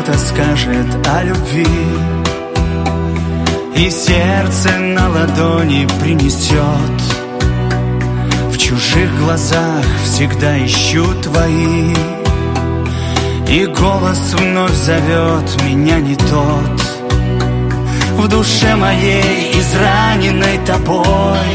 кто-то скажет о любви, и сердце на ладони принесет. В чужих глазах всегда ищу твои, и голос вновь зовет меня не тот. В душе моей, израненной тобой,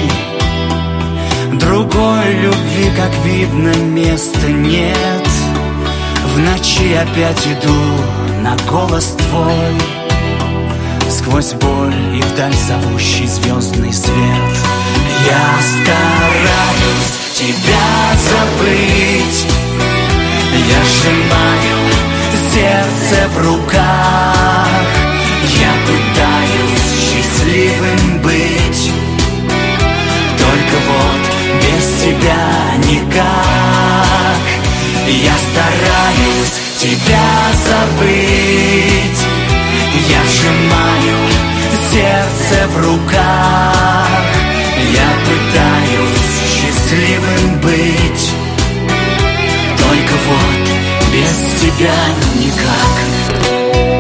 другой любви, как видно, места нет. В ночи опять иду на голос твой, сквозь боль и вдаль зовущий звездный свет. Я стараюсь тебя забыть, я сжимаю сердце в руках, я пытаюсь счастливым быть, только вот без тебя никак. Я стараюсь тебя забыть, я сжимаю сердце в руках, я пытаюсь счастливым быть, только вот без тебя никак.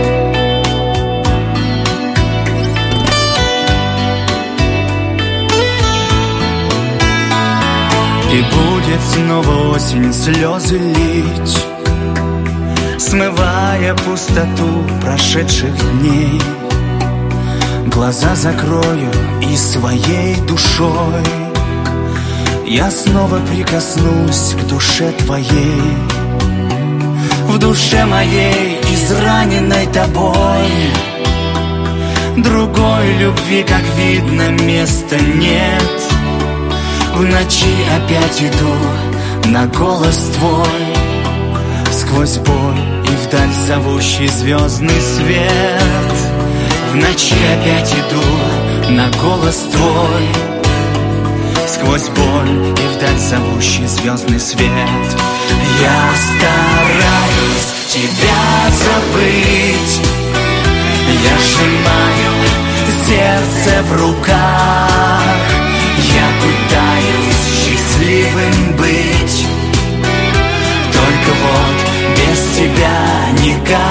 И будет снова осень слезы лить, смывая пустоту прошедших дней. Глаза закрою и своей душой я снова прикоснусь к душе твоей. В душе моей, израненной тобой, другой любви, как видно, места нет. В ночи опять иду на голос твой, сквозь боль и вдаль зовущий звездный свет. В ночи опять иду на голос твой, сквозь боль и вдаль зовущий звездный свет. Я стараюсь тебя забыть, я сжимаю сердце в руках, я пытаюсь счастливым быть, только вот без тебя никак.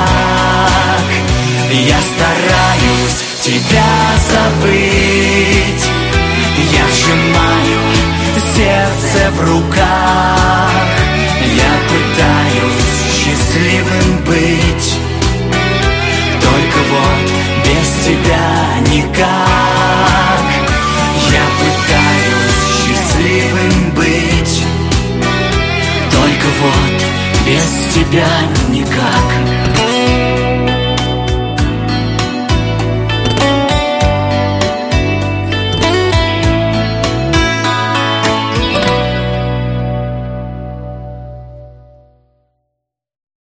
Я стараюсь тебя забыть, я сжимаю сердце в руках, я пытаюсь счастливым быть, только вот без тебя никак. Я пытаюсь счастливым быть, только вот без тебя никак.